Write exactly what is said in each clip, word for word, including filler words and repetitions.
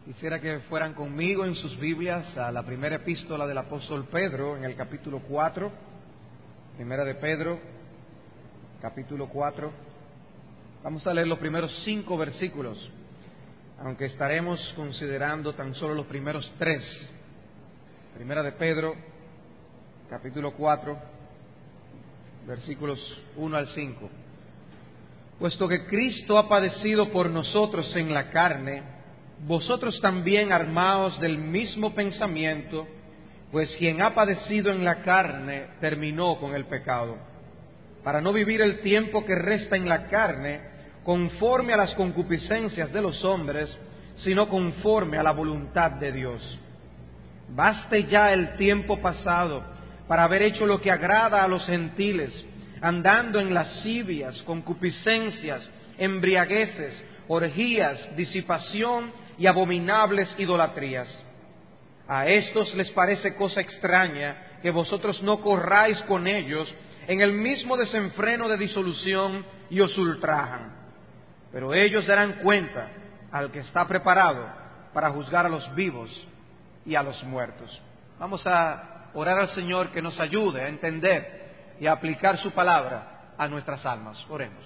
Quisiera que fueran conmigo en sus Biblias a la primera epístola del apóstol Pedro, en el capítulo cuatro. Primera de Pedro, capítulo cuatro. Vamos a leer los primeros cinco versículos, aunque estaremos considerando tan solo los primeros tres. Primera de Pedro, capítulo cuatro, versículos uno al cinco. Puesto que Cristo ha padecido por nosotros en la carne, vosotros también armaos del mismo pensamiento, pues quien ha padecido en la carne terminó con el pecado, para no vivir el tiempo que resta en la carne conforme a las concupiscencias de los hombres, sino conforme a la voluntad de Dios. Baste ya el tiempo pasado para haber hecho lo que agrada a los gentiles, andando en lascivias, concupiscencias, embriagueces, orgías, disipación y abominables idolatrías. A estos les parece cosa extraña que vosotros no corráis con ellos en el mismo desenfreno de disolución y os ultrajan. Pero ellos darán cuenta al que está preparado para juzgar a los vivos y a los muertos. Vamos a orar al Señor que nos ayude a entender y a aplicar su palabra a nuestras almas. Oremos.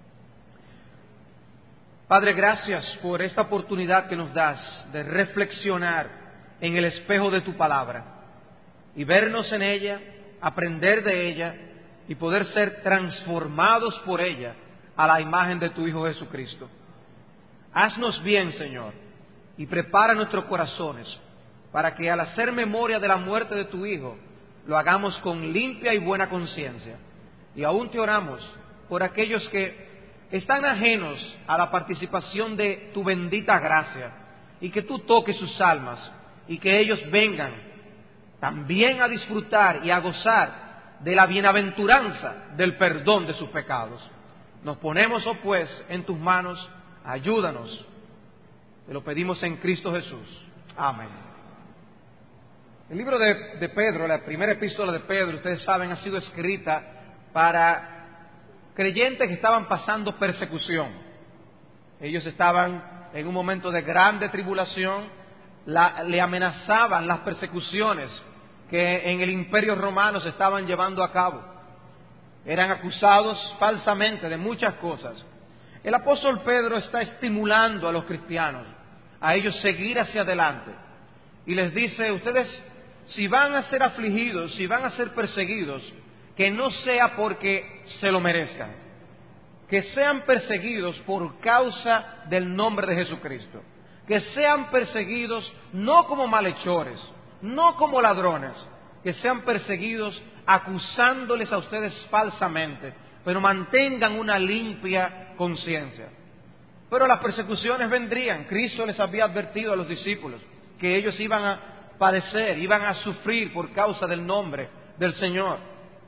Padre, gracias por esta oportunidad que nos das de reflexionar en el espejo de tu palabra y vernos en ella, aprender de ella y poder ser transformados por ella a la imagen de tu Hijo Jesucristo. Haznos bien, Señor, y prepara nuestros corazones para que al hacer memoria de la muerte de tu Hijo, lo hagamos con limpia y buena conciencia. Y aún te oramos por aquellos que están ajenos a la participación de tu bendita gracia, y que tú toques sus almas, y que ellos vengan también a disfrutar y a gozar de la bienaventuranza del perdón de sus pecados. Nos ponemos, oh pues, en tus manos, ayúdanos. Te lo pedimos en Cristo Jesús. Amén. El libro de, de Pedro, la primera epístola de Pedro, ustedes saben, ha sido escrita para creyentes que estaban pasando persecución. Ellos estaban en un momento de grande tribulación, la, le amenazaban las persecuciones que en el Imperio Romano se estaban llevando a cabo. Eran acusados falsamente de muchas cosas. El apóstol Pedro está estimulando a los cristianos, a ellos seguir hacia adelante. Y les dice, ustedes, si van a ser afligidos, si van a ser perseguidos, que no sea porque se lo merezcan, que sean perseguidos por causa del nombre de Jesucristo, que sean perseguidos no como malhechores, no como ladrones, que sean perseguidos acusándoles a ustedes falsamente, pero mantengan una limpia conciencia. Pero las persecuciones vendrían. Cristo les había advertido a los discípulos que ellos iban a padecer, iban a sufrir por causa del nombre del Señor.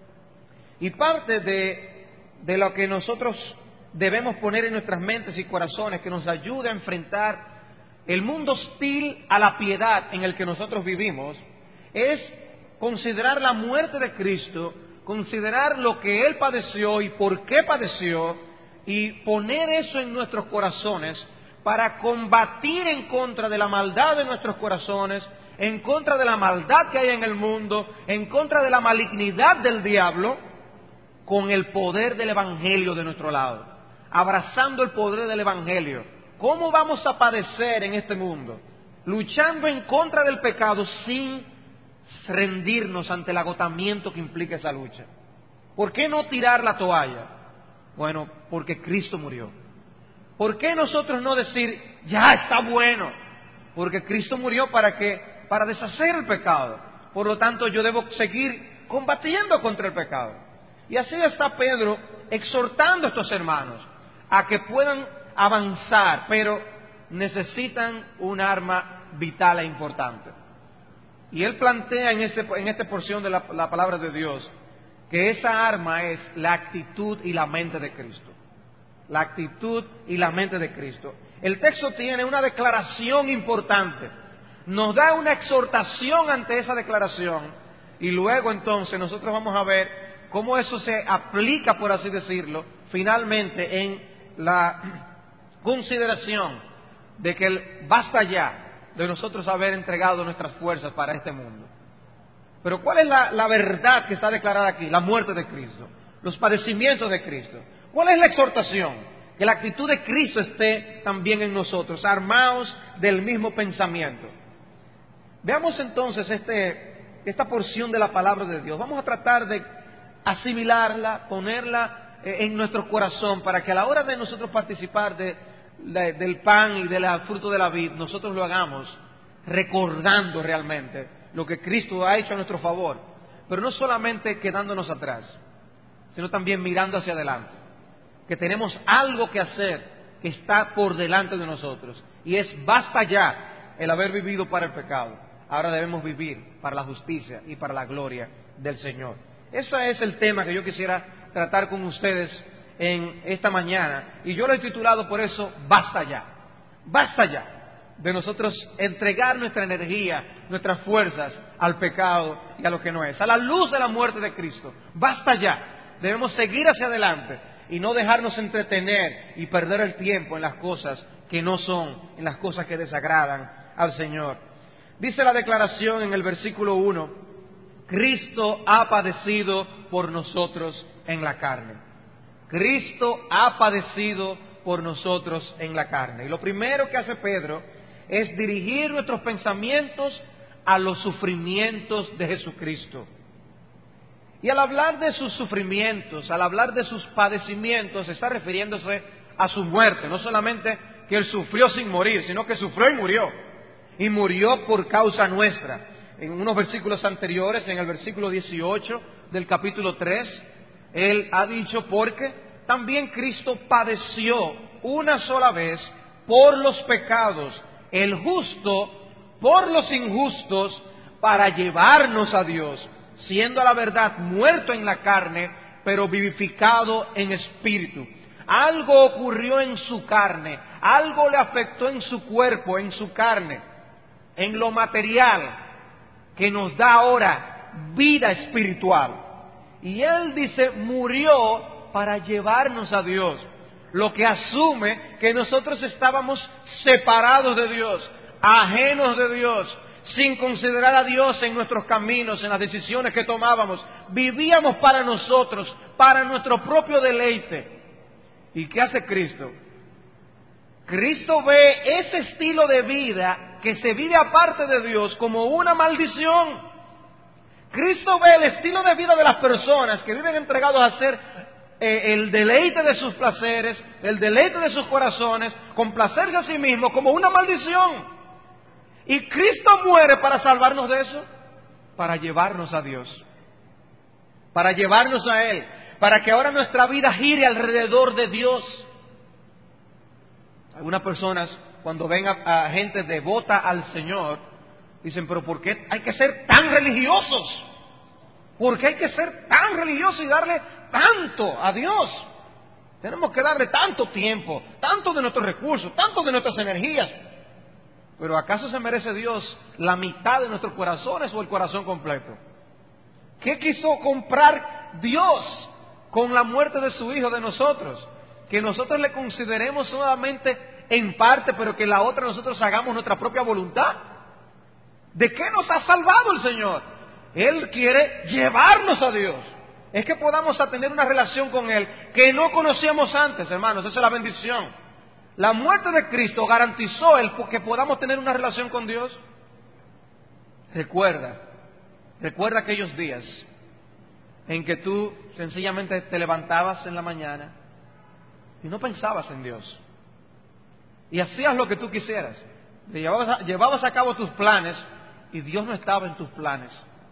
Y parte de, de lo que nosotros debemos poner en nuestras mentes y corazones que nos ayude a enfrentar el mundo hostil a la piedad en el que nosotros vivimos es considerar la muerte de Cristo, considerar lo que Él padeció y por qué padeció, y poner eso en nuestros corazones para combatir en contra de la maldad de nuestros corazones, en contra de la maldad que hay en el mundo, en contra de la malignidad del diablo, con el poder del Evangelio de nuestro lado, abrazando el poder del Evangelio. ¿Cómo vamos a padecer en este mundo? Luchando en contra del pecado sin rendirnos ante el agotamiento que implica esa lucha. ¿Por qué no tirar la toalla? Bueno, porque Cristo murió. ¿Por qué nosotros no decir, ya está bueno? Porque Cristo murió para que, para deshacer el pecado. Por lo tanto, yo debo seguir combatiendo contra el pecado. Y así está Pedro exhortando a estos hermanos a que puedan avanzar, pero necesitan un arma vital e importante. Y él plantea en, este, en esta porción de la, la palabra de Dios que esa arma es la actitud y la mente de Cristo. La actitud y la mente de Cristo. El texto tiene una declaración importante, nos da una exhortación ante esa declaración, y luego entonces nosotros vamos a ver cómo eso se aplica, por así decirlo, finalmente en la consideración de que el basta ya de nosotros haber entregado nuestras fuerzas para este mundo. Pero ¿cuál es la, la verdad que está declarada aquí? La muerte de Cristo, los padecimientos de Cristo. ¿Cuál es la exhortación? Que la actitud de Cristo esté también en nosotros, armados del mismo pensamiento. Veamos entonces este, esta porción de la palabra de Dios. Vamos a tratar de asimilarla, ponerla en nuestro corazón, para que a la hora de nosotros participar de, de, del pan y del fruto de la vid, nosotros lo hagamos recordando realmente lo que Cristo ha hecho a nuestro favor, pero no solamente quedándonos atrás, sino también mirando hacia adelante, que tenemos algo que hacer que está por delante de nosotros, y es basta ya el haber vivido para el pecado, ahora debemos vivir para la justicia y para la gloria del Señor. Ese es el tema que yo quisiera tratar con ustedes en esta mañana, y yo lo he titulado por eso, basta ya, basta ya de nosotros entregar nuestra energía, nuestras fuerzas al pecado y a lo que no es, a la luz de la muerte de Cristo. Basta ya, debemos seguir hacia adelante y no dejarnos entretener y perder el tiempo en las cosas que no son, en las cosas que desagradan al Señor. Dice la declaración en el versículo uno, Cristo ha padecido por nosotros en la carne. Cristo ha padecido por nosotros en la carne. Y lo primero que hace Pedro es dirigir nuestros pensamientos a los sufrimientos de Jesucristo. Y al hablar de sus sufrimientos, al hablar de sus padecimientos, está refiriéndose a su muerte. No solamente que Él sufrió sin morir, sino que sufrió y murió. Y murió por causa nuestra. En unos versículos anteriores, en el versículo dieciocho del capítulo tres, Él ha dicho, porque también Cristo padeció una sola vez por los pecados, el justo por los injustos, para llevarnos a Dios, siendo a la verdad muerto en la carne, pero vivificado en espíritu. Algo ocurrió en su carne, algo le afectó en su cuerpo, en su carne, en lo material, que nos da ahora vida espiritual. Y Él dice, murió para llevarnos a Dios, lo que asume que nosotros estábamos separados de Dios, ajenos de Dios, sin considerar a Dios en nuestros caminos, en las decisiones que tomábamos. Vivíamos para nosotros, para nuestro propio deleite. ¿Y qué hace Cristo? Cristo ve ese estilo de vida que se vive aparte de Dios como una maldición. Cristo ve el estilo de vida de las personas que viven entregados a hacer eh, el deleite de sus placeres, el deleite de sus corazones, complacerse a sí mismo como una maldición. Y Cristo muere para salvarnos de eso, para llevarnos a Dios, para llevarnos a Él, para que ahora nuestra vida gire alrededor de Dios. Algunas personas, cuando ven a, a gente devota al Señor, dicen, pero ¿por qué hay que ser tan religiosos? ¿Por qué hay que ser tan religiosos y darle tanto a Dios? Tenemos que darle tanto tiempo, tanto de nuestros recursos, tanto de nuestras energías. Pero ¿acaso se merece Dios la mitad de nuestros corazones o el corazón completo? ¿Qué quiso comprar Dios con la muerte de su Hijo de nosotros? Que nosotros le consideremos solamente en parte, pero que la otra nosotros hagamos nuestra propia voluntad. ¿De qué nos ha salvado el Señor? Él quiere llevarnos a Dios. Es que podamos tener una relación con Él que no conocíamos antes, hermanos. Esa es la bendición. La muerte de Cristo garantizó el que podamos tener una relación con Dios. Recuerda, recuerda aquellos días en que tú sencillamente te levantabas en la mañana y no pensabas en Dios. Y hacías lo que tú quisieras. Llevabas a, llevabas a cabo tus planes y Dios no estaba en tus planes.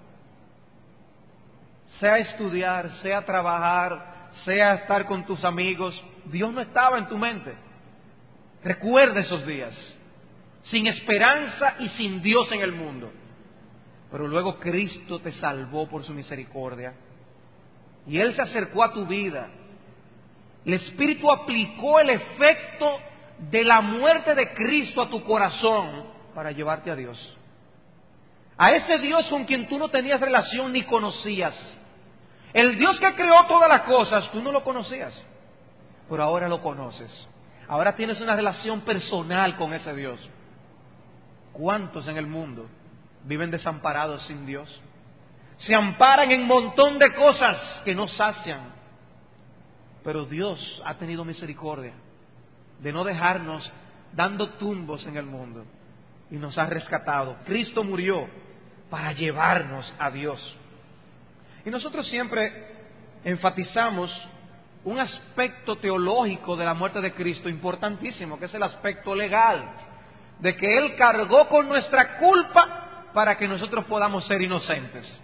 Sea estudiar, sea trabajar, sea estar con tus amigos, Dios no estaba en tu mente. Recuerda esos días, sin esperanza y sin Dios en el mundo. Pero luego Cristo te salvó por su misericordia. Y Él se acercó a tu vida. El Espíritu aplicó el efecto de la muerte de Cristo a tu corazón para llevarte a Dios. A ese Dios con quien tú no tenías relación ni conocías. El Dios que creó todas las cosas, tú no lo conocías, pero ahora lo conoces. Ahora tienes una relación personal con ese Dios. ¿Cuántos en el mundo viven desamparados sin Dios? Se amparan en un montón de cosas que no sacian. Pero Dios ha tenido misericordia de no dejarnos dando tumbos en el mundo y nos ha rescatado. Cristo murió para llevarnos a Dios. Y nosotros siempre enfatizamos un aspecto teológico de la muerte de Cristo importantísimo, que es el aspecto legal, de que Él cargó con nuestra culpa para que nosotros podamos ser inocentes.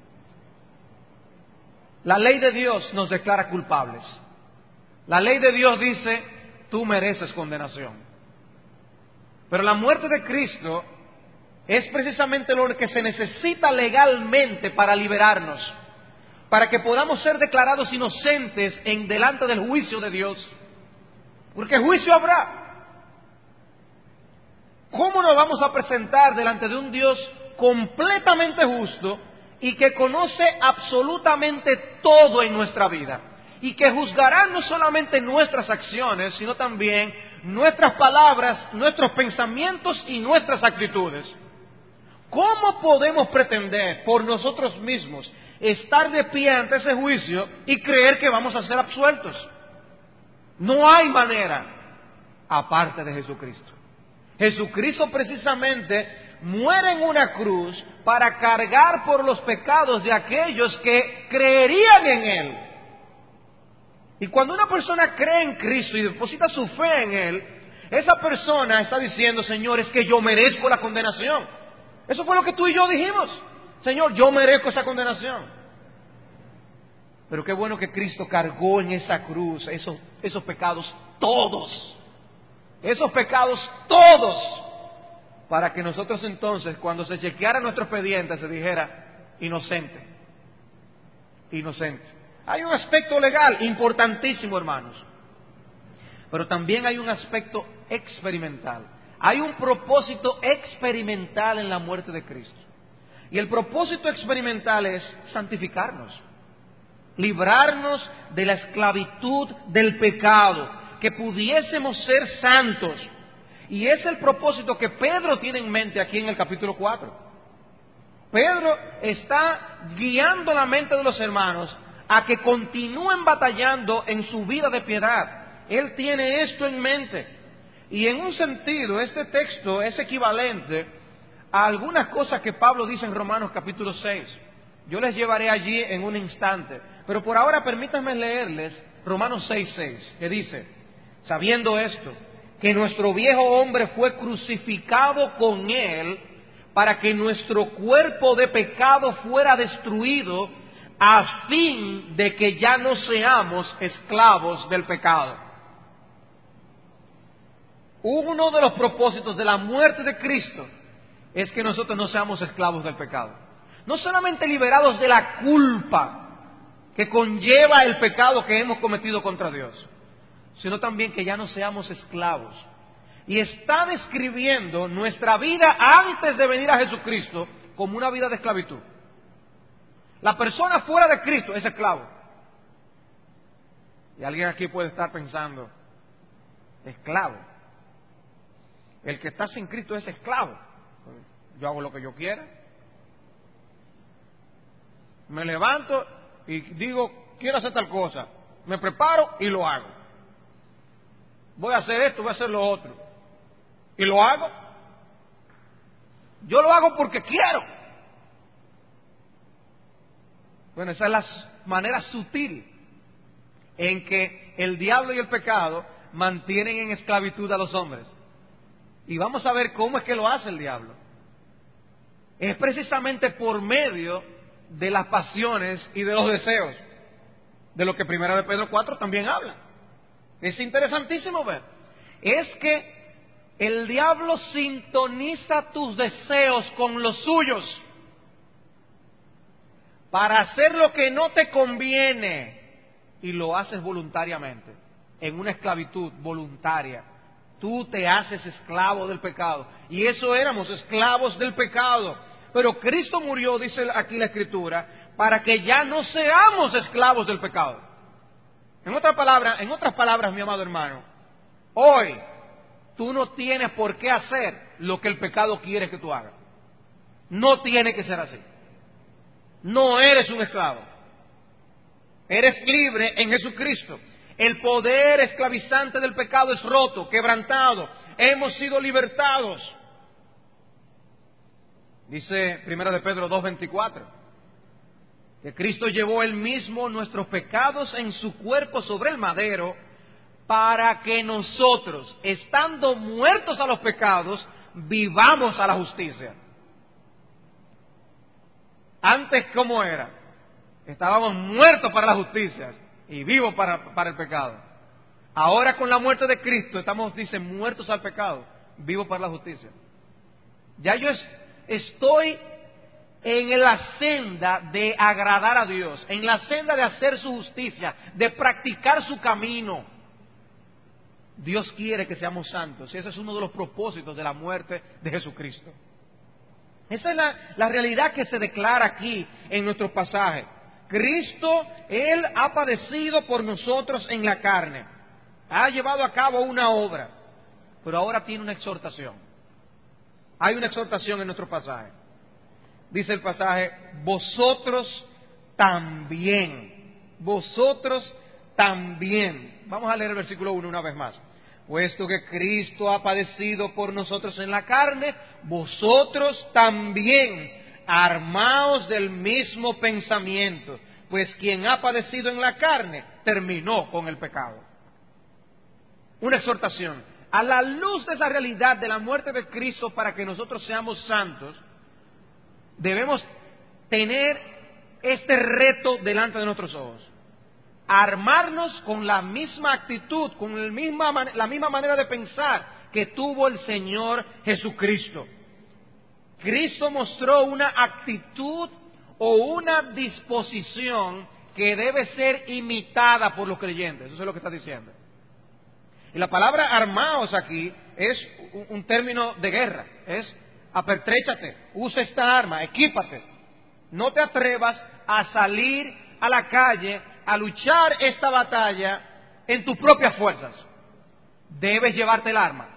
La ley de Dios nos declara culpables. La ley de Dios dice, tú mereces condenación. Pero la muerte de Cristo es precisamente lo que se necesita legalmente para liberarnos, para que podamos ser declarados inocentes en delante del juicio de Dios. Porque juicio habrá. ¿Cómo nos vamos a presentar delante de un Dios completamente justo y que conoce absolutamente todo en nuestra vida? Y que juzgará no solamente nuestras acciones, sino también nuestras palabras, nuestros pensamientos y nuestras actitudes. ¿Cómo podemos pretender por nosotros mismos estar de pie ante ese juicio y creer que vamos a ser absueltos? No hay manera aparte de Jesucristo. Jesucristo precisamente muere en una cruz para cargar por los pecados de aquellos que creerían en Él. Y cuando una persona cree en Cristo y deposita su fe en Él, esa persona está diciendo, Señor, es que yo merezco la condenación. Eso fue lo que tú y yo dijimos. Señor, yo merezco esa condenación. Pero qué bueno que Cristo cargó en esa cruz esos, esos pecados todos. Esos pecados todos. Para que nosotros entonces, cuando se chequeara nuestro expediente, se dijera, inocente. Inocente. Hay un aspecto legal importantísimo, hermanos. Pero también hay un aspecto experimental. Hay un propósito experimental en la muerte de Cristo. Y el propósito experimental es santificarnos, librarnos de la esclavitud del pecado, que pudiésemos ser santos. Y es el propósito que Pedro tiene en mente aquí en el capítulo cuatro. Pedro está guiando la mente de los hermanos a que continúen batallando en su vida de piedad. Él tiene esto en mente. Y en un sentido, este texto es equivalente a algunas cosas que Pablo dice en Romanos capítulo seis. Yo les llevaré allí en un instante. Pero por ahora permítanme leerles Romanos seis, seis, que dice, sabiendo esto, que nuestro viejo hombre fue crucificado con Él para que nuestro cuerpo de pecado fuera destruido, a fin de que ya no seamos esclavos del pecado. Uno de los propósitos de la muerte de Cristo es que nosotros no seamos esclavos del pecado. No solamente liberados de la culpa que conlleva el pecado que hemos cometido contra Dios, sino también que ya no seamos esclavos. Y está describiendo nuestra vida antes de venir a Jesucristo como una vida de esclavitud. La persona fuera de Cristo es esclavo. Y alguien aquí puede estar pensando, esclavo. El que está sin Cristo es esclavo. Yo hago lo que yo quiera. Me levanto y digo, quiero hacer tal cosa. Me preparo y lo hago. Voy a hacer esto, voy a hacer lo otro. Y lo hago. Yo lo hago porque quiero. Bueno, esa es la manera sutil en que el diablo y el pecado mantienen en esclavitud a los hombres. Y vamos a ver cómo es que lo hace el diablo. Es precisamente por medio de las pasiones y de los deseos, de lo que Primera de Pedro cuatro también habla. Es interesantísimo ver. Es que el diablo sintoniza tus deseos con los suyos para hacer lo que no te conviene, y lo haces voluntariamente, en una esclavitud voluntaria. Tú te haces esclavo del pecado, y eso éramos, esclavos del pecado. Pero Cristo murió, dice aquí la Escritura, para que ya no seamos esclavos del pecado. En otras palabras, en otras palabras, mi amado hermano, hoy tú no tienes por qué hacer lo que el pecado quiere que tú hagas. No tiene que ser así. No eres un esclavo. Eres libre en Jesucristo. El poder esclavizante del pecado es roto, quebrantado. Hemos sido libertados. Dice Primera de Pedro dos veinticuatro, que Cristo llevó él mismo nuestros pecados en su cuerpo sobre el madero, para que nosotros, estando muertos a los pecados, vivamos a la justicia. Antes, ¿cómo era? Estábamos muertos para la justicia y vivos para, para el pecado. Ahora, con la muerte de Cristo, estamos, dice, muertos al pecado, vivos para la justicia. Ya yo es, estoy en la senda de agradar a Dios, en la senda de hacer su justicia, de practicar su camino. Dios quiere que seamos santos, y ese es uno de los propósitos de la muerte de Jesucristo. Esa es la, la realidad que se declara aquí en nuestro pasaje. Cristo, Él ha padecido por nosotros en la carne, ha llevado a cabo una obra, pero ahora tiene una exhortación. Hay una exhortación en nuestro pasaje. Dice el pasaje, vosotros también, vosotros también. Vamos a leer el versículo uno una vez más. Puesto que Cristo ha padecido por nosotros en la carne, vosotros también armaos del mismo pensamiento, pues quien ha padecido en la carne terminó con el pecado. Una exhortación. A la luz de esa realidad de la muerte de Cristo para que nosotros seamos santos, debemos tener este reto delante de nuestros ojos. Armarnos con la misma actitud, con el misma, la misma manera de pensar que tuvo el Señor Jesucristo. Cristo mostró una actitud o una disposición que debe ser imitada por los creyentes. Eso es lo que está diciendo. Y la palabra armaos aquí es un término de guerra. Es apertréchate, usa esta arma, equípate. No te atrevas a salir a la calle a luchar esta batalla en tus propias fuerzas. Debes llevarte el arma.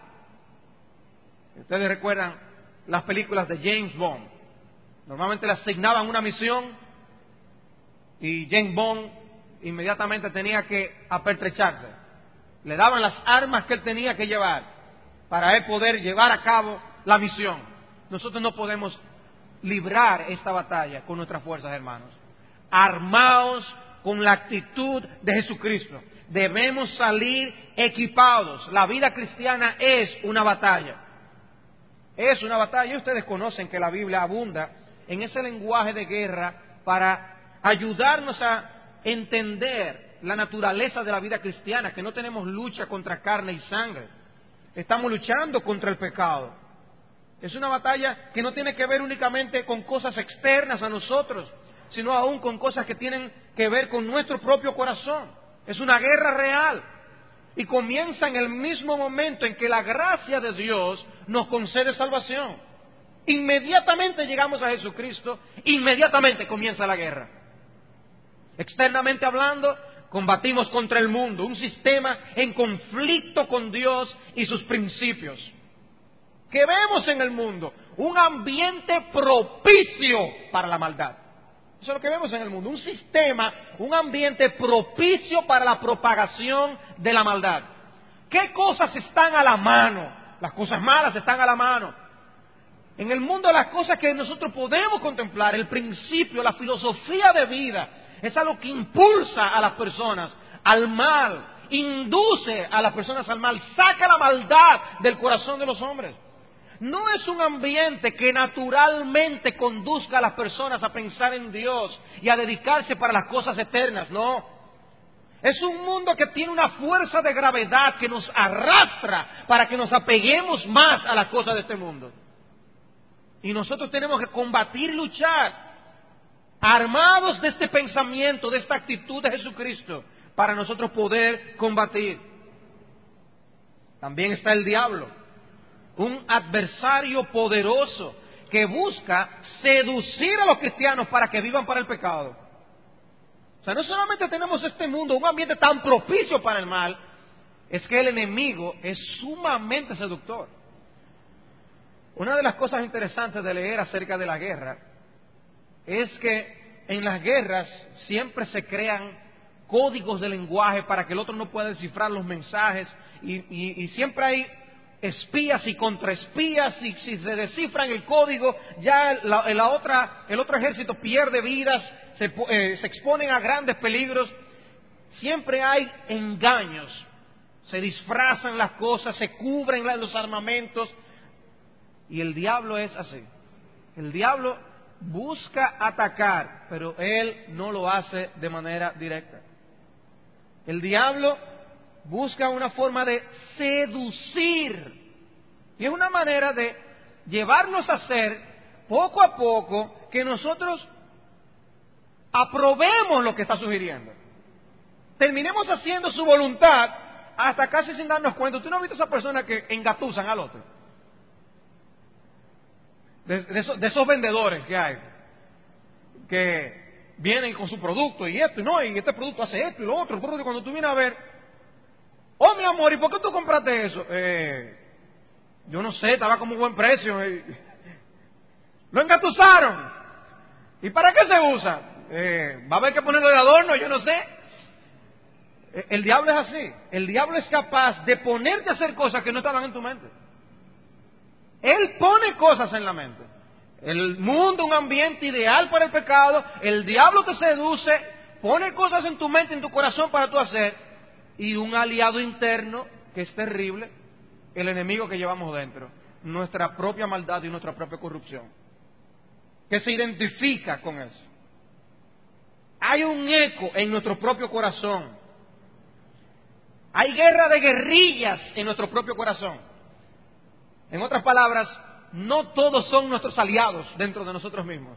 Ustedes recuerdan las películas de James Bond. Normalmente le asignaban una misión y James Bond inmediatamente tenía que apertrecharse. Le daban las armas que él tenía que llevar para él poder llevar a cabo la misión. Nosotros no podemos librar esta batalla con nuestras fuerzas, hermanos. Armaos con la actitud de Jesucristo. Debemos salir equipados. La vida cristiana es una batalla. Es una batalla. Y ustedes conocen que la Biblia abunda en ese lenguaje de guerra para ayudarnos a entender la naturaleza de la vida cristiana, que no tenemos lucha contra carne y sangre. Estamos luchando contra el pecado. Es una batalla que no tiene que ver únicamente con cosas externas a nosotros, sino aún con cosas que tienen que ver con nuestro propio corazón. Es una guerra real y comienza en el mismo momento en que la gracia de Dios nos concede salvación. Inmediatamente llegamos a Jesucristo, inmediatamente comienza la guerra. Externamente hablando, combatimos contra el mundo, un sistema en conflicto con Dios y sus principios. ¿Qué vemos en el mundo? Un ambiente propicio para la maldad. Eso es lo que vemos en el mundo, un sistema, un ambiente propicio para la propagación de la maldad. ¿Qué cosas están a la mano? Las cosas malas están a la mano. En el mundo las cosas que nosotros podemos contemplar, el principio, la filosofía de vida, es algo que impulsa a las personas al mal, induce a las personas al mal, saca la maldad del corazón de los hombres. No es un ambiente que naturalmente conduzca a las personas a pensar en Dios y a dedicarse para las cosas eternas, no. Es un mundo que tiene una fuerza de gravedad que nos arrastra para que nos apeguemos más a las cosas de este mundo. Y nosotros tenemos que combatir y luchar, armados de este pensamiento, de esta actitud de Jesucristo, para nosotros poder combatir. También está el diablo, un adversario poderoso que busca seducir a los cristianos para que vivan para el pecado. O sea, no solamente tenemos este mundo, un ambiente tan propicio para el mal, es que el enemigo es sumamente seductor. Una de las cosas interesantes de leer acerca de la guerra es que en las guerras siempre se crean códigos de lenguaje para que el otro no pueda descifrar los mensajes y, y, y siempre hay espías y contraespías, y si se descifran el código ya la, la otra, el otro ejército pierde vidas, se, eh, se exponen a grandes peligros. Siempre hay engaños, se disfrazan las cosas, se cubren los armamentos, y el diablo es así. El diablo busca atacar, pero él no lo hace de manera directa. El diablo busca una forma de seducir, y es una manera de llevarnos a hacer poco a poco que nosotros aprobemos lo que está sugiriendo, terminemos haciendo su voluntad hasta casi sin darnos cuenta. ¿Tú no has visto a esas personas que engatusan al otro? De, de, esos, de esos vendedores que hay, que vienen con su producto y esto y no, y este producto hace esto y lo otro, y cuando tú vienes a ver, oh mi amor, ¿y por qué tú compraste eso? Eh, yo no sé, estaba como un buen precio. Eh. Lo engatusaron. ¿Y para qué se usa? Eh, ¿Va a haber que ponerlo de adorno? Yo no sé. Eh, el diablo es así. El diablo es capaz de ponerte a hacer cosas que no estaban en tu mente. Él pone cosas en la mente. El mundo, un ambiente ideal para el pecado. El diablo te seduce, pone cosas en tu mente, en tu corazón para tú hacer. Y un aliado interno que es terrible, el enemigo que llevamos dentro, nuestra propia maldad y nuestra propia corrupción, que se identifica con eso. Hay un eco en nuestro propio corazón. Hay guerra de guerrillas en nuestro propio corazón. En otras palabras, no todos son nuestros aliados dentro de nosotros mismos.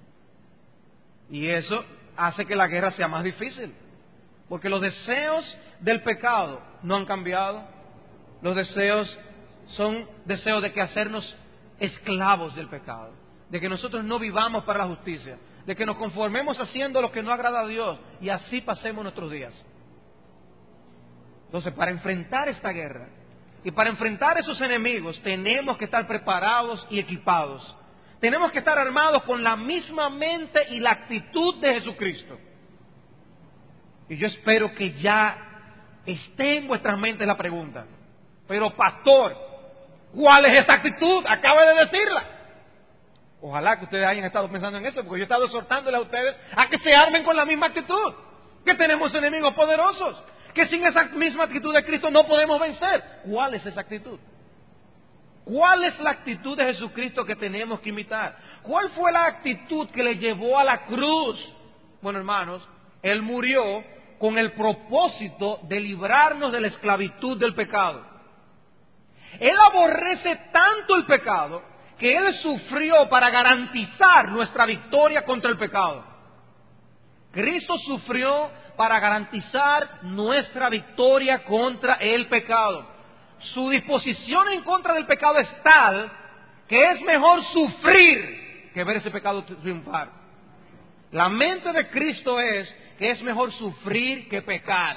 Y eso hace que la guerra sea más difícil. Porque los deseos del pecado no han cambiado. Los deseos son deseos de que hacernos esclavos del pecado. De que nosotros no vivamos para la justicia. De que nos conformemos haciendo lo que no agrada a Dios. Y así pasemos nuestros días. Entonces, para enfrentar esta guerra y para enfrentar a esos enemigos, tenemos que estar preparados y equipados. Tenemos que estar armados con la misma mente y la actitud de Jesucristo. Y yo espero que ya esté en vuestras mentes la pregunta: pero pastor, ¿cuál es esa actitud? Acaba de decirla. Ojalá que ustedes hayan estado pensando en eso, porque yo he estado exhortándoles a ustedes a que se armen con la misma actitud. Que tenemos enemigos poderosos, que sin esa misma actitud de Cristo no podemos vencer. ¿Cuál es esa actitud? ¿Cuál es la actitud de Jesucristo que tenemos que imitar? ¿Cuál fue la actitud que le llevó a la cruz? Bueno, hermanos, Él murió con el propósito de librarnos de la esclavitud del pecado. Él aborrece tanto el pecado que Él sufrió para garantizar nuestra victoria contra el pecado. Cristo sufrió para garantizar nuestra victoria contra el pecado. Su disposición en contra del pecado es tal que es mejor sufrir que ver ese pecado triunfar. La mente de Cristo es que es mejor sufrir que pecar.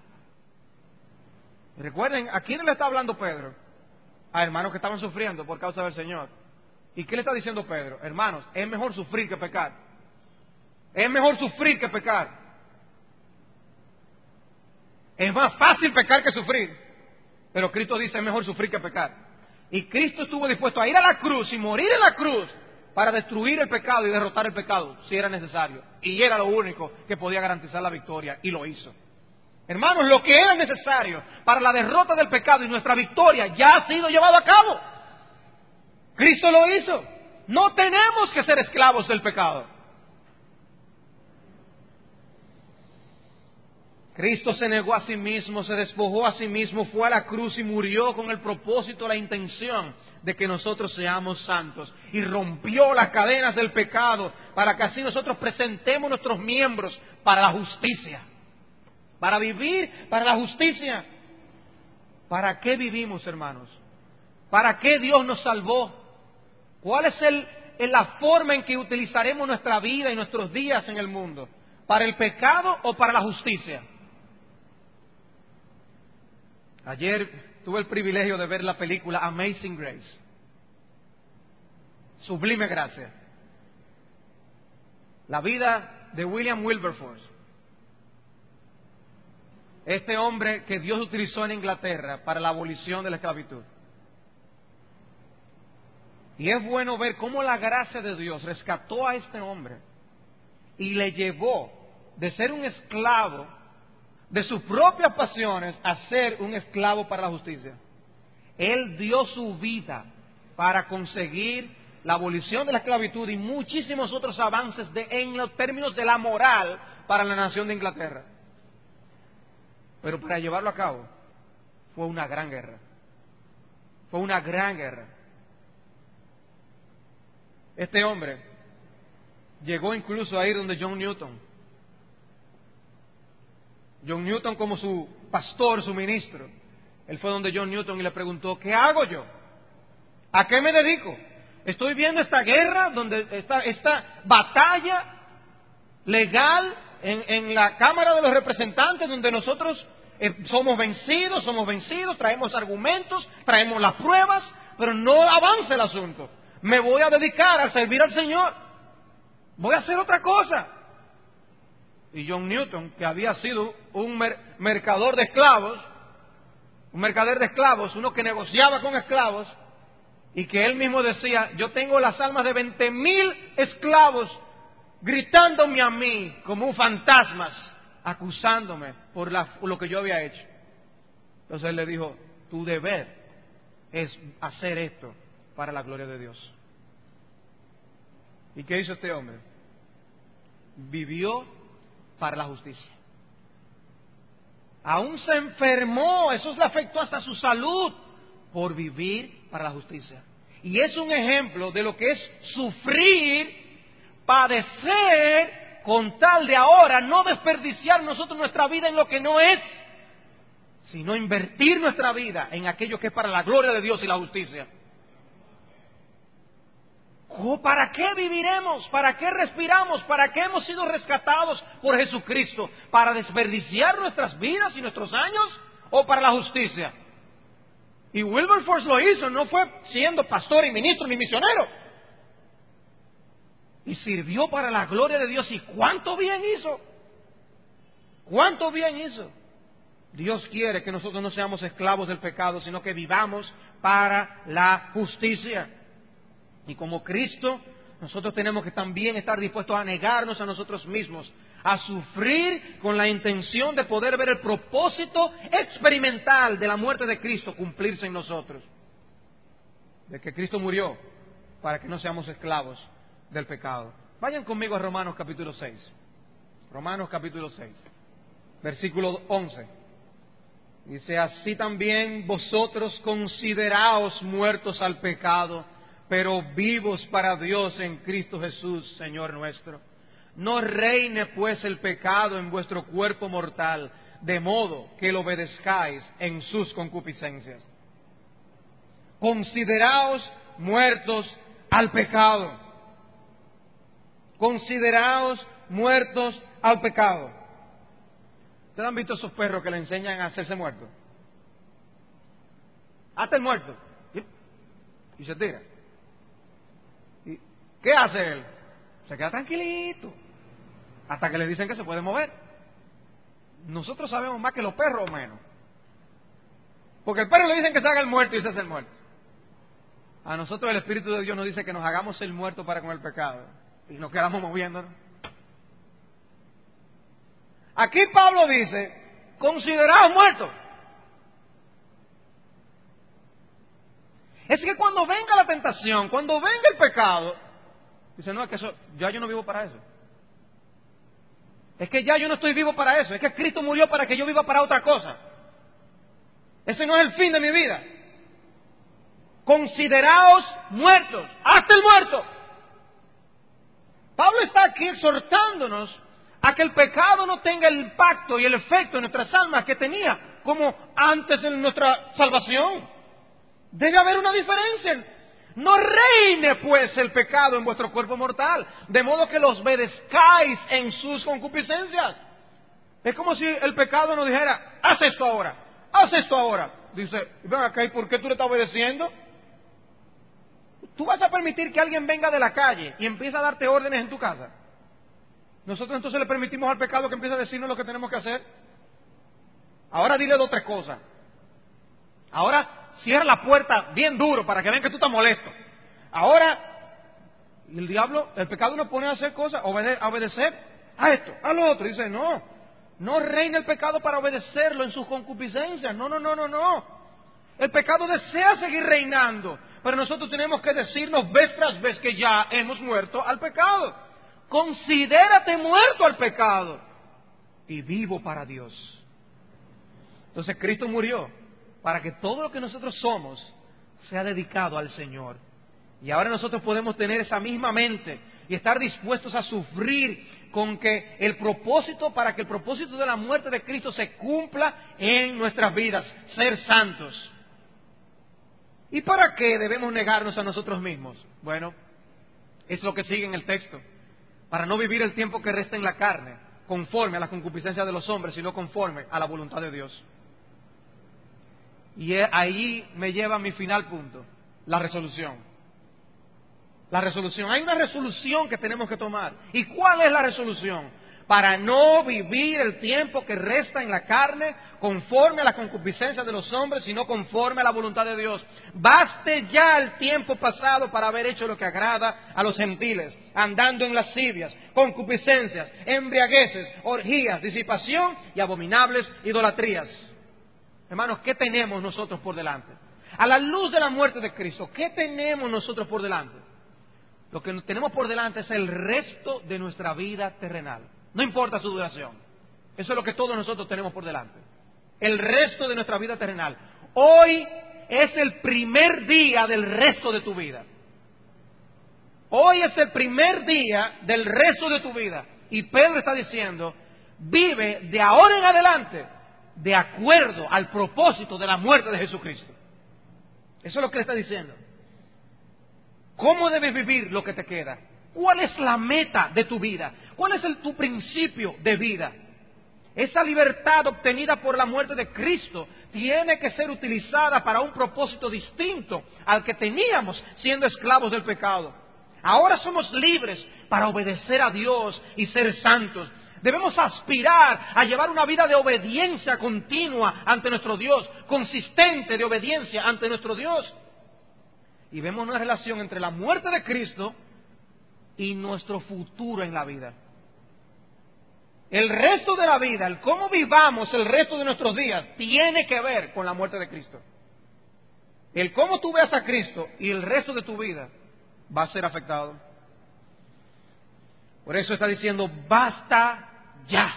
Recuerden, ¿a quién le está hablando Pedro? A hermanos que estaban sufriendo por causa del Señor. ¿Y qué le está diciendo Pedro? Hermanos, es mejor sufrir que pecar. Es mejor sufrir que pecar. Es más fácil pecar que sufrir. Pero Cristo dice, es mejor sufrir que pecar. Y Cristo estuvo dispuesto a ir a la cruz y morir en la cruz para destruir el pecado y derrotar el pecado, si era necesario. Y era lo único que podía garantizar la victoria, y lo hizo. Hermanos, lo que era necesario para la derrota del pecado y nuestra victoria ya ha sido llevado a cabo. Cristo lo hizo. No tenemos que ser esclavos del pecado. Cristo se negó a sí mismo, se despojó a sí mismo, fue a la cruz y murió con el propósito, la intención de que nosotros seamos santos. Y rompió las cadenas del pecado para que así nosotros presentemos nuestros miembros para la justicia. Para vivir para la justicia. ¿Para qué vivimos, hermanos? ¿Para qué Dios nos salvó? ¿Cuál es el, la forma en que utilizaremos nuestra vida y nuestros días en el mundo? ¿Para el pecado o para la justicia? Ayer tuve el privilegio de ver la película Amazing Grace. sublime gracia. La vida de William Wilberforce. Este hombre que Dios utilizó en Inglaterra para la abolición de la esclavitud. Y es bueno ver cómo la gracia de Dios rescató a este hombre y le llevó de ser un esclavo de sus propias pasiones a ser un esclavo para la justicia. Él dio su vida para conseguir la abolición de la esclavitud y muchísimos otros avances de, en los términos de la moral para la nación de Inglaterra. Pero para llevarlo a cabo fue una gran guerra. Fue una gran guerra. Este hombre llegó incluso a ir donde John Newton. John Newton como su pastor, su ministro. Él fue donde John Newton y le preguntó, ¿qué hago yo? ¿A qué me dedico? Estoy viendo esta guerra, donde esta, esta batalla legal en, en la Cámara de los Representantes, donde nosotros eh, somos vencidos, somos vencidos, traemos argumentos, traemos las pruebas, pero no avanza el asunto. Me voy a dedicar a servir al Señor. Voy a hacer otra cosa. Y John Newton, que había sido un mer- mercador de esclavos, un mercader de esclavos, uno que negociaba con esclavos, y que él mismo decía, yo tengo las almas de veinte mil esclavos gritándome a mí como fantasmas, acusándome por, la, por lo que yo había hecho. Entonces él le dijo, tu deber es hacer esto para la gloria de Dios. ¿Y qué hizo este hombre? Vivió para la justicia. Aún se enfermó, eso le afectó hasta su salud, por vivir para la justicia. Y es un ejemplo de lo que es sufrir, padecer, con tal de ahora no desperdiciar nosotros nuestra vida en lo que no es, sino invertir nuestra vida en aquello que es para la gloria de Dios y la justicia. ¿Para qué viviremos? ¿Para qué respiramos? ¿Para qué hemos sido rescatados por Jesucristo? ¿Para desperdiciar nuestras vidas y nuestros años? ¿O para la justicia? Y Wilberforce lo hizo, no fue siendo pastor y ministro ni misionero. Y sirvió para la gloria de Dios. ¿Y cuánto bien hizo? ¿Cuánto bien hizo? Dios quiere que nosotros no seamos esclavos del pecado, sino que vivamos para la justicia. Y como Cristo, nosotros tenemos que también estar dispuestos a negarnos a nosotros mismos, a sufrir con la intención de poder ver el propósito experimental de la muerte de Cristo cumplirse en nosotros. De que Cristo murió para que no seamos esclavos del pecado. Vayan conmigo a Romanos capítulo seis. Romanos capítulo seis, versículo once. Dice, así también vosotros consideraos muertos al pecado, pero vivos para Dios en Cristo Jesús, Señor nuestro. No reine pues el pecado en vuestro cuerpo mortal, de modo que lo obedezcáis en sus concupiscencias. Consideraos muertos al pecado. Consideraos muertos al pecado. ¿Ustedes han visto esos perros que le enseñan a hacerse muertos? Hasta el muerto. Y se tira. ¿Y qué hace él? Se queda tranquilito. Hasta que le dicen que se puede mover. Nosotros sabemos más que los perros o menos. Porque el perro le dicen que se haga el muerto y se hace el muerto. A nosotros el Espíritu de Dios nos dice que nos hagamos el muerto para con el pecado. Y nos quedamos moviéndonos. Aquí Pablo dice, consideraos muertos. Es que cuando venga la tentación, cuando venga el pecado, dice, no, es que eso, ya yo no vivo para eso. Es que ya yo no estoy vivo para eso. Es que Cristo murió para que yo viva para otra cosa. Ese no es el fin de mi vida. Consideraos muertos, hasta el muerto. Pablo está aquí exhortándonos a que el pecado no tenga el impacto y el efecto en nuestras almas que tenía como antes de nuestra salvación. Debe haber una diferencia. No reine pues el pecado en vuestro cuerpo mortal, de modo que los obedezcáis en sus concupiscencias. Es como si el pecado nos dijera, haz esto ahora, haz esto ahora. Dice, ven acá, ¿y por qué tú le estás obedeciendo? ¿Tú vas a permitir que alguien venga de la calle y empiece a darte órdenes en tu casa? Nosotros entonces le permitimos al pecado que empiece a decirnos lo que tenemos que hacer. Ahora dile dos o tres cosas. Ahora cierra la puerta bien duro para que vean que tú estás molesto. Ahora, el diablo, el pecado nos pone a hacer cosas, obede- a obedecer a esto, a lo otro. Dice, no, no reina el pecado para obedecerlo en sus concupiscencias. No, no, no, no, no. El pecado desea seguir reinando, pero nosotros tenemos que decirnos vez tras vez que ya hemos muerto al pecado. Considérate muerto al pecado y vivo para Dios. Entonces Cristo murió para que todo lo que nosotros somos sea dedicado al Señor. Y ahora nosotros podemos tener esa misma mente y estar dispuestos a sufrir con que el propósito, para que el propósito de la muerte de Cristo se cumpla en nuestras vidas, ser santos. ¿Y para qué debemos negarnos a nosotros mismos? Bueno, es lo que sigue en el texto. Para no vivir el tiempo que resta en la carne, conforme a la concupiscencia de los hombres, sino conforme a la voluntad de Dios. Y ahí me lleva a mi final punto, la resolución. La resolución. Hay una resolución que tenemos que tomar. ¿Y cuál es la resolución? Para no vivir el tiempo que resta en la carne conforme a la concupiscencia de los hombres, sino conforme a la voluntad de Dios. Baste ya el tiempo pasado para haber hecho lo que agrada a los gentiles, andando en lascivias, concupiscencias, embriagueces, orgías, disipación y abominables idolatrías. Hermanos, ¿qué tenemos nosotros por delante? A la luz de la muerte de Cristo, ¿qué tenemos nosotros por delante? Lo que tenemos por delante es el resto de nuestra vida terrenal. No importa su duración. Eso es lo que todos nosotros tenemos por delante. El resto de nuestra vida terrenal. Hoy es el primer día del resto de tu vida. Hoy es el primer día del resto de tu vida. Y Pedro está diciendo, vive de ahora en adelante de acuerdo al propósito de la muerte de Jesucristo. Eso es lo que le está diciendo. ¿Cómo debes vivir lo que te queda? ¿Cuál es la meta de tu vida? ¿Cuál es el, tu principio de vida? Esa libertad obtenida por la muerte de Cristo tiene que ser utilizada para un propósito distinto al que teníamos siendo esclavos del pecado. Ahora somos libres para obedecer a Dios y ser santos. Debemos aspirar a llevar una vida de obediencia continua ante nuestro Dios, consistente de obediencia ante nuestro Dios. Y vemos una relación entre la muerte de Cristo y nuestro futuro en la vida. El resto de la vida, el cómo vivamos el resto de nuestros días, tiene que ver con la muerte de Cristo. El cómo tú veas a Cristo y el resto de tu vida va a ser afectado. Por eso está diciendo, basta ya.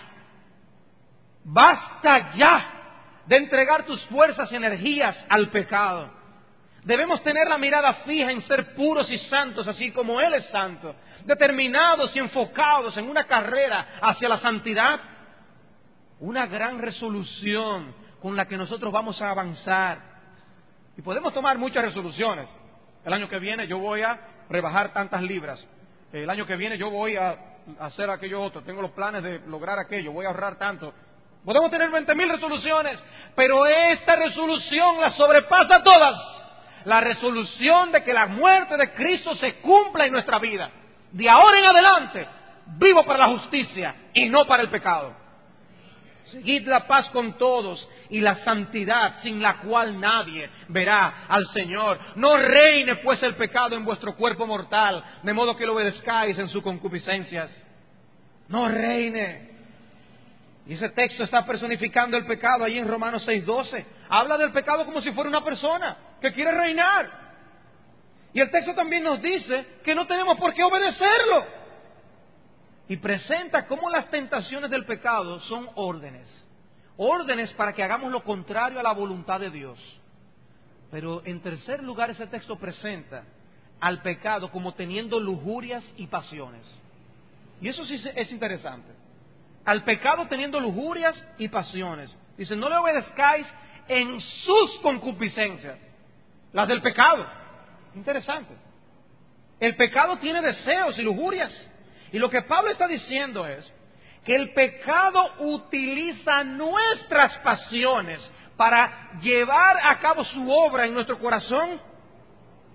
Basta ya de entregar tus fuerzas y energías al pecado. Debemos tener la mirada fija en ser puros y santos, así como Él es santo, determinados y enfocados en una carrera hacia la santidad. Una gran resolución con la que nosotros vamos a avanzar. Y podemos tomar muchas resoluciones. El año que viene yo voy a rebajar tantas libras. El año que viene yo voy a hacer aquello otro. Tengo los planes de lograr aquello. Voy a ahorrar tanto. Podemos tener veinte mil resoluciones, pero esta resolución la sobrepasa todas. La resolución de que la muerte de Cristo se cumpla en nuestra vida. De ahora en adelante, vivo para la justicia y no para el pecado. Seguid la paz con todos y la santidad, sin la cual nadie verá al Señor. No reine pues el pecado en vuestro cuerpo mortal, de modo que lo obedezcáis en sus concupiscencias. No reine. Y ese texto está personificando el pecado ahí en Romanos seis doce. Habla del pecado como si fuera una persona que quiere reinar. Y el texto también nos dice que no tenemos por qué obedecerlo. Y presenta cómo las tentaciones del pecado son órdenes. Órdenes para que hagamos lo contrario a la voluntad de Dios. Pero en tercer lugar ese texto presenta al pecado como teniendo lujurias y pasiones. Y eso sí es interesante. Al pecado teniendo lujurias y pasiones. Dice, no le obedezcáis en sus concupiscencias. Las del pecado. Interesante. El pecado tiene deseos y lujurias. Y lo que Pablo está diciendo es que el pecado utiliza nuestras pasiones para llevar a cabo su obra en nuestro corazón.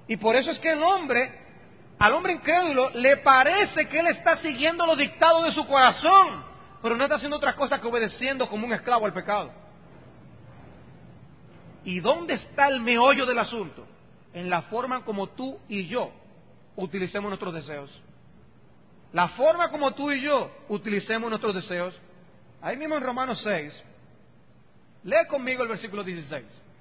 Y por eso es que el hombre, al hombre incrédulo, le parece que él está siguiendo los dictados de su corazón, pero no está haciendo otra cosa que obedeciendo como un esclavo al pecado. ¿Y dónde está el meollo del asunto? En la forma como tú y yo utilicemos nuestros deseos. La forma como tú y yo utilicemos nuestros deseos. Ahí mismo en Romanos seis, lee conmigo el versículo dieciséis.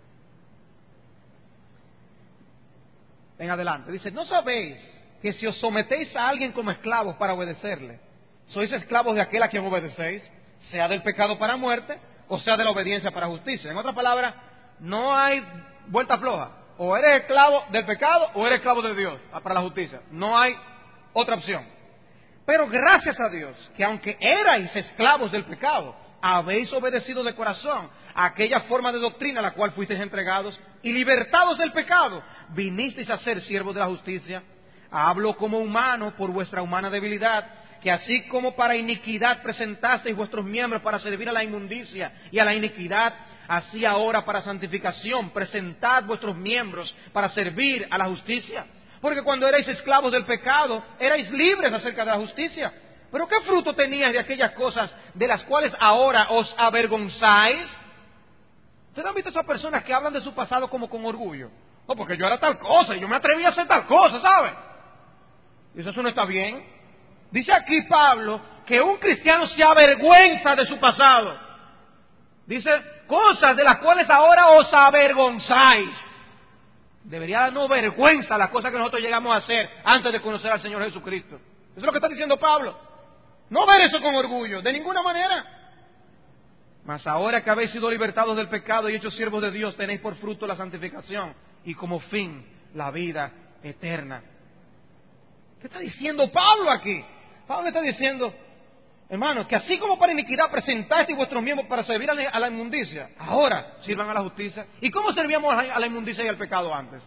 En adelante, dice: ¿no sabéis que si os sometéis a alguien como esclavos para obedecerle, sois esclavos de aquel a quien obedecéis, sea del pecado para muerte, o sea de la obediencia para justicia? En otras palabras, no hay vuelta floja. O eres esclavo del pecado o eres esclavo de Dios para la justicia. No hay otra opción. Pero gracias a Dios, que aunque erais esclavos del pecado, habéis obedecido de corazón a aquella forma de doctrina a la cual fuisteis entregados, y libertados del pecado, vinisteis a ser siervos de la justicia. Hablo como humano por vuestra humana debilidad, que así como para iniquidad presentasteis vuestros miembros para servir a la inmundicia y a la iniquidad, así ahora para santificación presentad vuestros miembros para servir a la justicia. Porque cuando erais esclavos del pecado, erais libres acerca de la justicia. ¿Pero qué fruto teníais de aquellas cosas de las cuales ahora os avergonzáis? ¿Ustedes han visto esas personas que hablan de su pasado como con orgullo? No, porque yo era tal cosa y yo me atreví a hacer tal cosa, ¿sabe? Y eso, eso no está bien. Dice aquí Pablo que un cristiano se avergüenza de su pasado. Dice, cosas de las cuales ahora os avergonzáis. Debería darnos vergüenza las cosas que nosotros llegamos a hacer antes de conocer al Señor Jesucristo. Eso es lo que está diciendo Pablo. No ver eso con orgullo, de ninguna manera. Mas ahora que habéis sido libertados del pecado y hechos siervos de Dios, tenéis por fruto la santificación y como fin la vida eterna. ¿Qué está diciendo Pablo aquí? Pablo está diciendo, hermanos, que así como para iniquidad presentasteis vuestros miembros para servir a la, a la inmundicia, ahora sirvan a la justicia. ¿Y cómo servíamos a la, a la inmundicia y al pecado antes?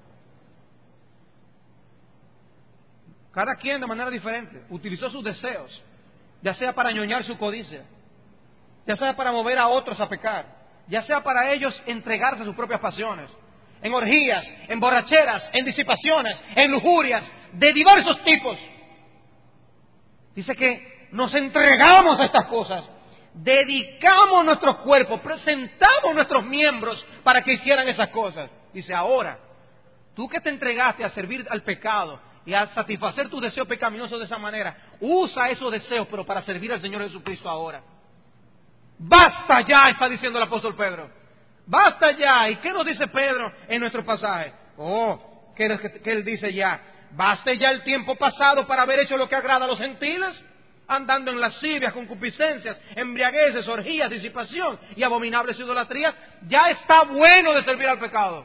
Cada quien de manera diferente utilizó sus deseos, ya sea para ñoñar su codicia, ya sea para mover a otros a pecar, ya sea para ellos entregarse a sus propias pasiones, en orgías, en borracheras, en disipaciones, en lujurias, de diversos tipos. Dice que nos entregamos a estas cosas, dedicamos nuestros cuerpos, presentamos nuestros miembros para que hicieran esas cosas. Dice, ahora, tú que te entregaste a servir al pecado y a satisfacer tus deseos pecaminosos de esa manera, usa esos deseos, pero para servir al Señor Jesucristo ahora. Basta ya, está diciendo el apóstol Pedro. Basta ya. ¿Y qué nos dice Pedro en nuestro pasaje? Oh, que él dice ya, baste ya el tiempo pasado para haber hecho lo que agrada a los gentiles, andando en lascivias, concupiscencias, embriagueces, orgías, disipación y abominables idolatrías. Ya está bueno de servir al pecado.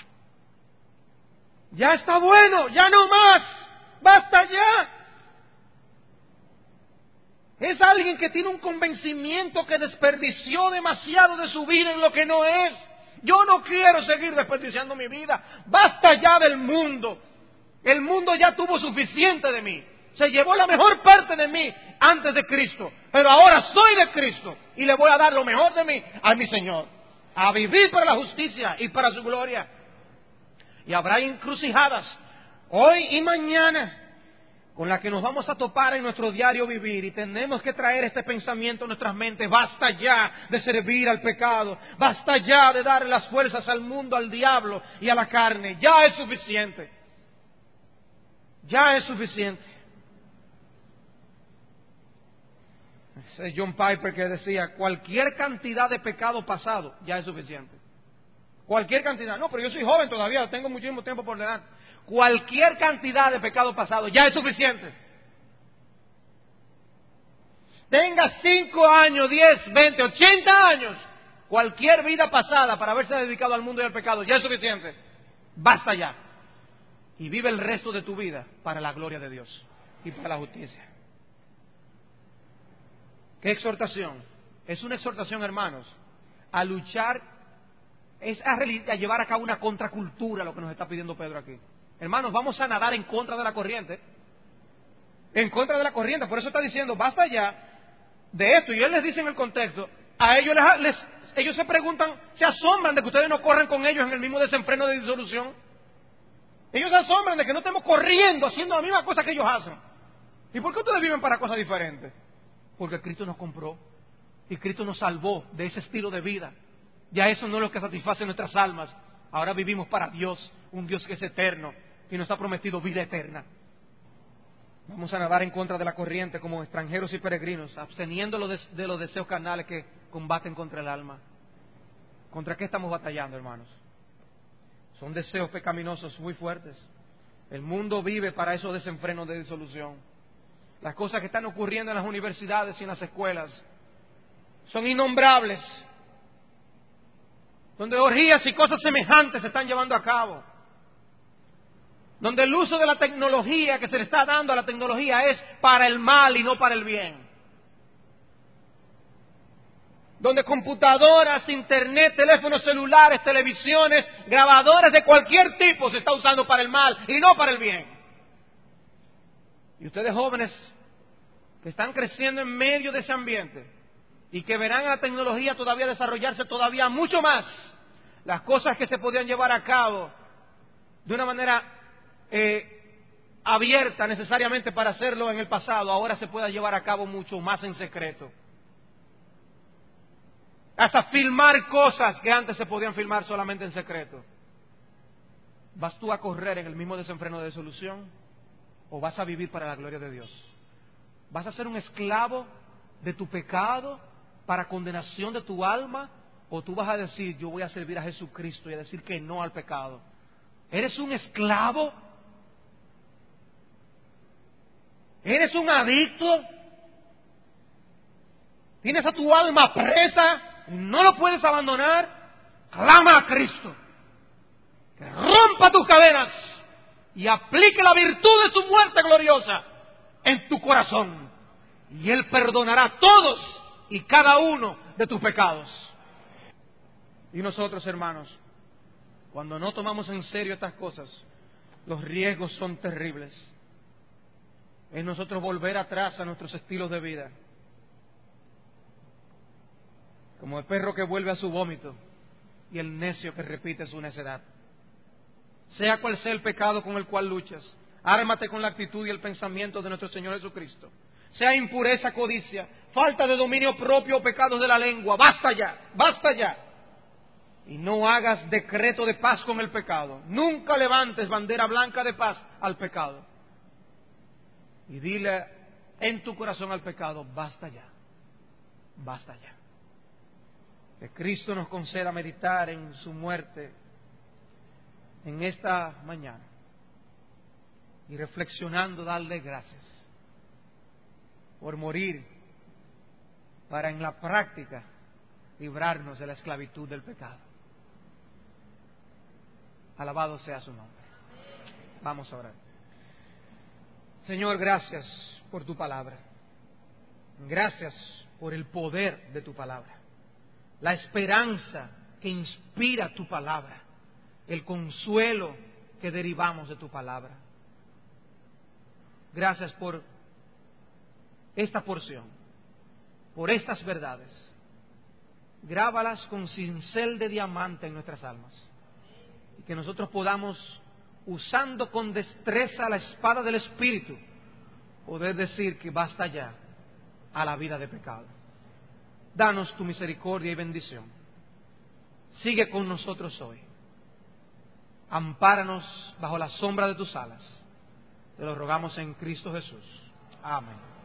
Ya está bueno, ya no más. Basta ya. Es alguien que tiene un convencimiento que desperdició demasiado de su vida en lo que no es. Yo no quiero seguir desperdiciando mi vida. Basta ya del mundo. El mundo ya tuvo suficiente de mí. Se llevó la mejor parte de mí antes de Cristo. Pero ahora soy de Cristo y le voy a dar lo mejor de mí a mi Señor. A vivir para la justicia y para su gloria. Y habrá encrucijadas hoy y mañana con las que nos vamos a topar en nuestro diario vivir, y tenemos que traer este pensamiento a nuestras mentes. Basta ya de servir al pecado, basta ya de dar las fuerzas al mundo, al diablo y a la carne. Ya es suficiente, ya es suficiente. Ese John Piper que decía, cualquier cantidad de pecado pasado ya es suficiente. Cualquier cantidad, no, pero yo soy joven todavía, tengo muchísimo tiempo por delante. Cualquier cantidad de pecado pasado ya es suficiente. Tenga cinco años, diez, veinte, ochenta años, cualquier vida pasada para haberse dedicado al mundo y al pecado ya es suficiente. Basta ya. Y vive el resto de tu vida para la gloria de Dios y para la justicia. ¿Qué exhortación? Es una exhortación, hermanos, a luchar, es a, a llevar a cabo una contracultura, lo que nos está pidiendo Pedro aquí. Hermanos, vamos a nadar en contra de la corriente. En contra de la corriente. Por eso está diciendo, basta ya de esto. Y él les dice en el contexto, a ellos les, les, ellos se preguntan, se asombran de que ustedes no corran con ellos en el mismo desenfreno de disolución. Ellos se asombran de que no estemos corriendo, haciendo la misma cosa que ellos hacen. ¿Y por qué ustedes viven para cosas diferentes? Porque Cristo nos compró y Cristo nos salvó de ese estilo de vida. Ya eso no es lo que satisface nuestras almas. Ahora vivimos para Dios, un Dios que es eterno y nos ha prometido vida eterna. Vamos a nadar en contra de la corriente como extranjeros y peregrinos, absteniendo de los deseos carnales que combaten contra el alma. ¿Contra qué estamos batallando, hermanos? Son deseos pecaminosos muy fuertes. El mundo vive para esos desenfrenos de disolución. Las cosas que están ocurriendo en las universidades y en las escuelas son innombrables, donde orgías y cosas semejantes se están llevando a cabo, donde el uso de la tecnología que se le está dando a la tecnología es para el mal y no para el bien, donde computadoras, internet, teléfonos celulares, televisiones, grabadoras de cualquier tipo se está usando para el mal y no para el bien. Y ustedes jóvenes que están creciendo en medio de ese ambiente y que verán a la tecnología todavía desarrollarse todavía mucho más, las cosas que se podían llevar a cabo de una manera eh, abierta necesariamente para hacerlo en el pasado, ahora se pueda llevar a cabo mucho más en secreto. Hasta filmar cosas que antes se podían filmar solamente en secreto. ¿Vas tú a correr en el mismo desenfreno de disolución o vas a vivir para la gloria de Dios? ¿Vas a ser un esclavo de tu pecado para condenación de tu alma? ¿O tú vas a decir, yo voy a servir a Jesucristo y a decir que no al pecado? ¿Eres un esclavo? ¿Eres un adicto? ¿Tienes a tu alma presa? ¿No lo puedes abandonar? Clama a Cristo, que rompa tus cadenas y aplique la virtud de su muerte gloriosa en tu corazón. Y Él perdonará todos y cada uno de tus pecados. Y nosotros, hermanos, cuando no tomamos en serio estas cosas, los riesgos son terribles. Es nosotros volver atrás a nuestros estilos de vida, como el perro que vuelve a su vómito y el necio que repite su necedad. Sea cual sea el pecado con el cual luchas, ármate con la actitud y el pensamiento de nuestro Señor Jesucristo. Sea impureza, codicia, falta de dominio propio o pecados de la lengua, basta ya, basta ya. Y no hagas decreto de paz con el pecado. Nunca levantes bandera blanca de paz al pecado. Y dile en tu corazón al pecado, basta ya, basta ya. Que Cristo nos conceda meditar en su muerte en esta mañana y reflexionando darle gracias por morir para en la práctica librarnos de la esclavitud del pecado. Alabado sea su nombre. Vamos a orar. Señor, gracias por tu palabra. Gracias por el poder de tu palabra. La esperanza que inspira tu palabra. El consuelo que derivamos de tu palabra. Gracias por esta porción, por estas verdades. Grábalas con cincel de diamante en nuestras almas. Y que nosotros podamos, usando con destreza la espada del Espíritu, poder decir que basta ya a la vida de pecado. Danos tu misericordia y bendición. Sigue con nosotros hoy. Ampáranos bajo la sombra de tus alas. Te lo rogamos en Cristo Jesús. Amén.